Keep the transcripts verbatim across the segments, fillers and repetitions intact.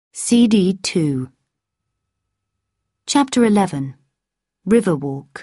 C D two. Chapter eleven. Riverwalk.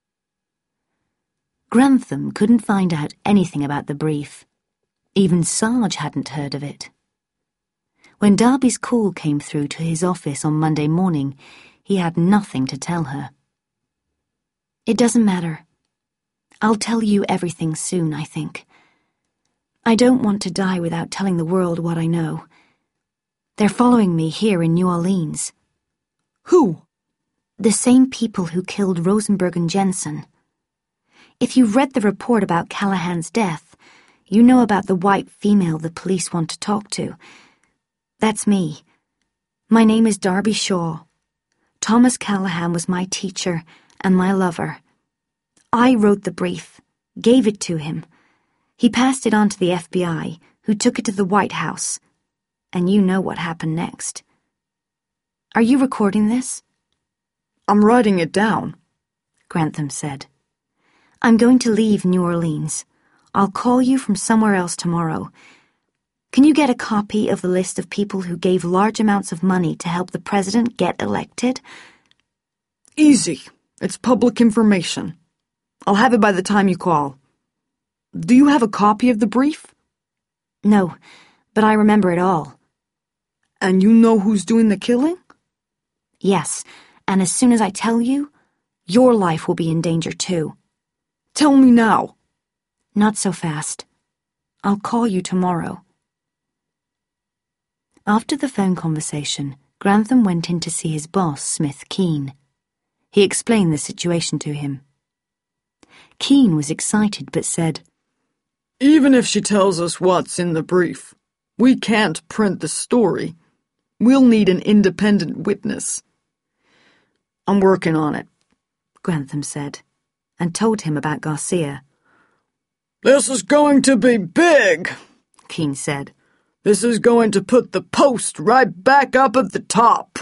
Grantham couldn't find out anything about the brief. Even Sarge hadn't heard of it. When Darby's call came through to his office on Monday morning, he had nothing to tell her. It doesn't matter. I'll tell you everything soon, I think. I don't want to die without telling the world what I know. They're following me here in New Orleans. Who? The same people who killed Rosenberg and Jensen. If you've read the report about Callahan's death, you know about the white female the police want to talk to. That's me. My name is Darby Shaw. Thomas Callahan was my teacher and my lover. I wrote the brief, gave it to him. He passed it on to the F B I, who took it to the White House. And you know what happened next. Are you recording this? I'm writing it down, Grantham said. I'm going to leave New Orleans. I'll call you from somewhere else tomorrow. Can you get a copy of the list of people who gave large amounts of money to help the president get elected? Easy. It's public information. I'll have it by the time you call. Do you have a copy of the brief? No, but I remember it all. And you know who's doing the killing? Yes, and as soon as I tell you, your life will be in danger too. Tell me now. Not so fast. I'll call you tomorrow. After the phone conversation, Grantham went in to see his boss, Smith Keene. He explained the situation to him. Keene was excited but said, Even if she tells us what's in the brief, we can't print the story. We'll need an independent witness. I'm working on it, Grantham said, and told him about Garcia. This is going to be big, Keene said. This is going to put the Post right back up at the top.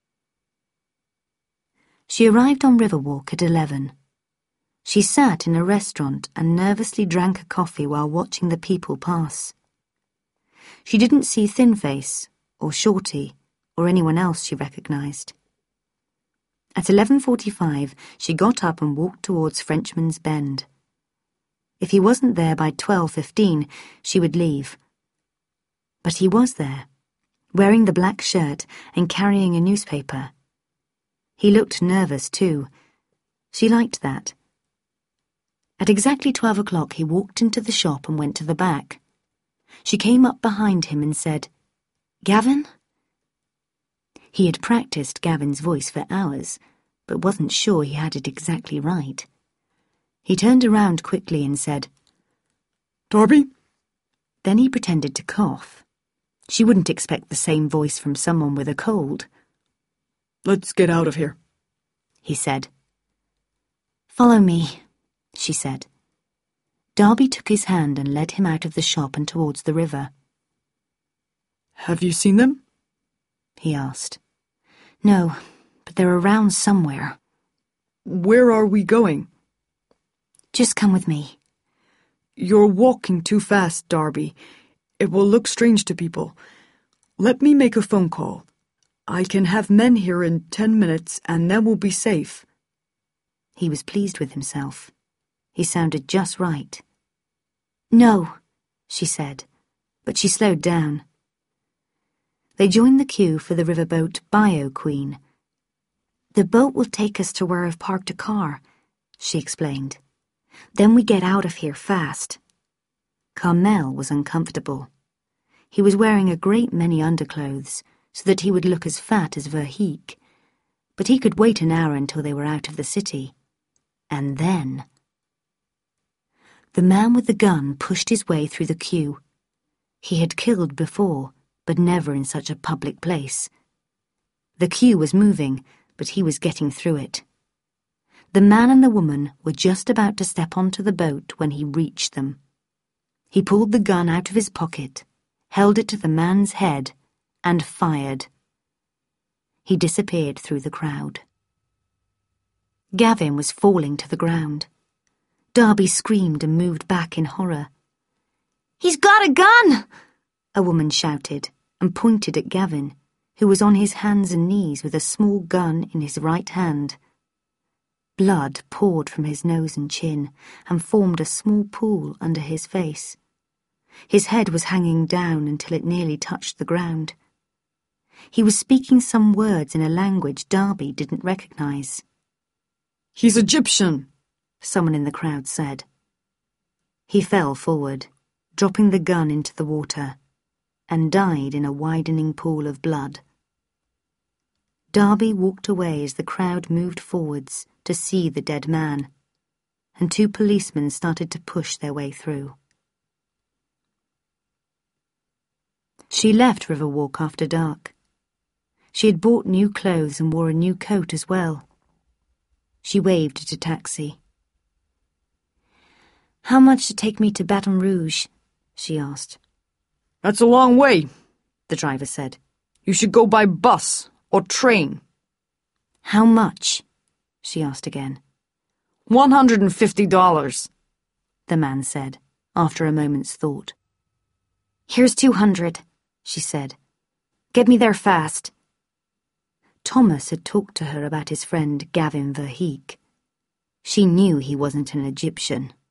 She arrived on Riverwalk at eleven. She sat in a restaurant and nervously drank a coffee while watching the people pass. She didn't see Thinface, or Shorty, or anyone else she recognized. At eleven forty-five, she got up and walked towards Frenchman's Bend. If he wasn't there by twelve fifteen, she would leave. But he was there, wearing the black shirt and carrying a newspaper. He looked nervous, too. She liked that. At exactly twelve o'clock, he walked into the shop and went to the back. She came up behind him and said, Gavin? He had practiced Gavin's voice for hours, but wasn't sure he had it exactly right. He turned around quickly and said, Darby? Then he pretended to cough. She wouldn't expect the same voice from someone with a cold. Let's get out of here, he said. Follow me, she said. Darby took his hand and led him out of the shop and towards the river. Have you seen them? He asked. No, but they're around somewhere. Where are we going? Just come with me. You're walking too fast, Darby. It will look strange to people. Let me make a phone call. I can have men here in ten minutes and then we'll be safe. He was pleased with himself. He sounded just right. No, she said, but she slowed down. They joined the queue for the riverboat Bio Queen. The boat will take us to where I've parked a car, she explained. Then we get out of here fast. Carmel was uncomfortable. He was wearing a great many underclothes so that he would look as fat as Verheek, but he could wait an hour until they were out of the city. And then... The man with the gun pushed his way through the queue. He had killed before, but never in such a public place. The queue was moving, but he was getting through it. The man and the woman were just about to step onto the boat when he reached them. He pulled the gun out of his pocket, held it to the man's head, and fired. He disappeared through the crowd. Gavin was falling to the ground. Darby screamed and moved back in horror. He's got a gun! A woman shouted and pointed at Gavin. who was on his hands and knees with a small gun in his right hand. Blood poured from his nose and chin and formed a small pool under his face. His head was hanging down until it nearly touched the ground. He was speaking some words in a language Darby didn't recognize. "He's Egyptian," someone in the crowd said. He fell forward, dropping the gun into the water, and died in a widening pool of blood. Darby walked away as the crowd moved forwards to see the dead man, and two policemen started to push their way through. She left Riverwalk after dark. She had bought new clothes and wore a new coat as well. She waved at a taxi. "How much to take me to Baton Rouge?" she asked. "That's a long way," the driver said. "You should go by bus or train." "How much?" she asked again. One hundred and fifty dollars, the man said, after a moment's thought. "Here's two hundred, she said. "Get me there fast." Thomas had talked to her about his friend Gavin Verheek. She knew he wasn't an Egyptian.